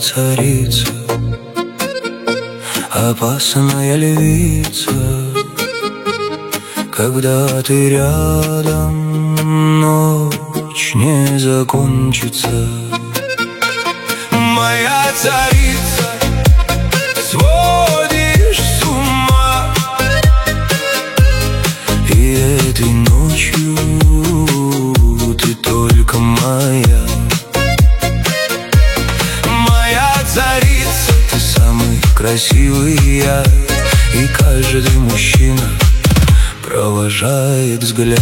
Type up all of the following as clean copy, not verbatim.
царица, опасная львица. Когда ты рядом, ночь не закончится. Моя царица, сводишь с ума. И этой ночью ты только моя. Моя царица, ты самый красивый я. И каждый мужчина провожает взгляд.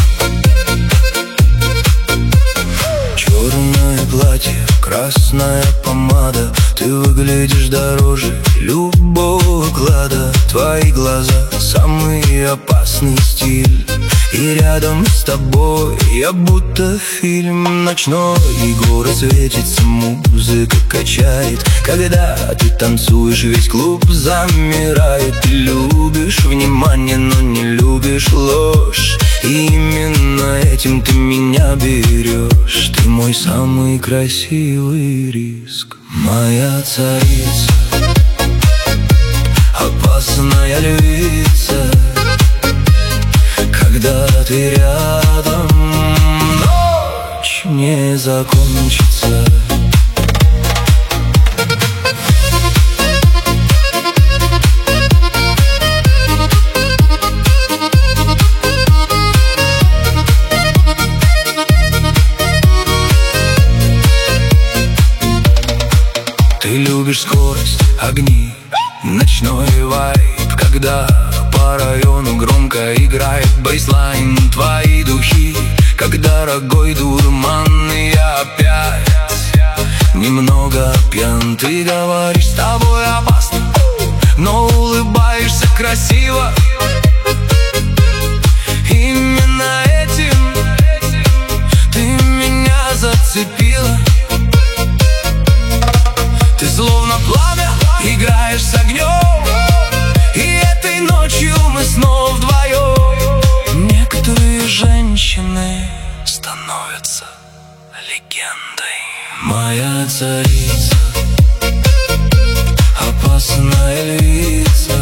Черное платье, красная помада, ты выглядишь дороже любого клада. Твои глаза — самый опасный стиль. И рядом с тобой я будто фильм ночной. И город светится, музыка качает. Когда ты танцуешь, весь клуб замирает. Ты любишь внимание, но не любишь ложь. И именно этим ты меня берешь. Ты мой самый красивый риск. Моя царица, опасная львица. Когда ты рядом, ночь не закончится. Ты любишь скорость, огни, ночной вайб. Когда по району громко играет бейслайн. Твои духи, как дорогой дурман. И я опять немного пьян. Ты говоришь, с тобой опасно, но улыбаешься красиво. Именно этим ты меня зацепила. Ты словно пламя, играешь с огнем. И этой ночью мы снова вдвоем. Некоторые женщины становятся легендой. Моя царица, опасная львица.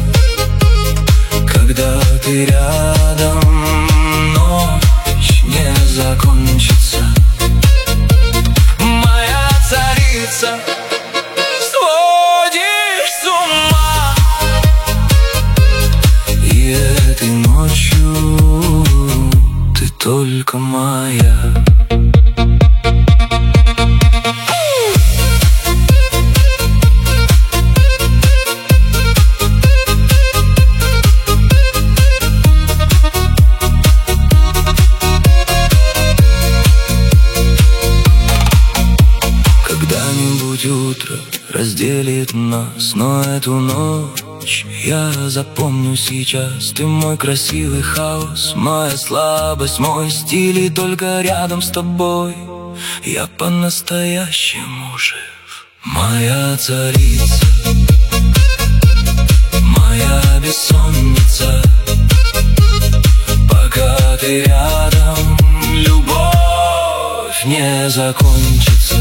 Когда ты рядом, ночь не закончится. Моя царица, этой ночью ты только моя. Когда-нибудь утро разделит нас, но эту ночь я запомню сейчас. Ты мой красивый хаос, моя слабость, мой стиль. И только рядом с тобой я по-настоящему жив. Моя царица, моя бессонница. Пока ты рядом, любовь не закончится.